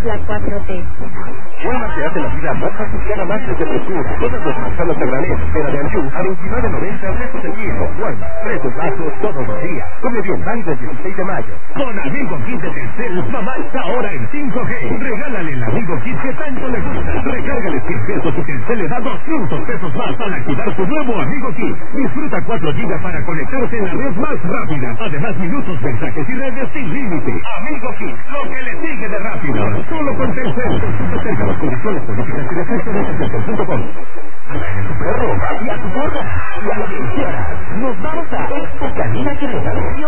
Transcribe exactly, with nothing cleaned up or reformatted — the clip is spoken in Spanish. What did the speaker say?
la cuatro T. Walmart te hace la vida más fácil cada martes de frescura. Todas las manzanas a granel, pera de anjú a veintinueve noventa pesos el kilo. Walmart, precios bajos todos los días. Come bien, válido el dieciséis de mayo. Con Amigo Kit de Telcel, mamá está ahora en cinco G. Regálale el Amigo Kit que tanto le gusta. Recárgale cien pesos y Telcel le da doscientos pesos más al activar su nuevo Amigo Kit. Disfruta cuatro gigas para conectarse en la red más rápida. Además, minutos, mensajes y redes sin límite. Amigo Kit, lo que le sigue de rápido. Solo con Telcel. Consulta las condiciones políticas y defectos de telcel punto com. A tu perro, y a tu gorra, y a lo que quieras. Nos vamos a Expo Canina Querétaro.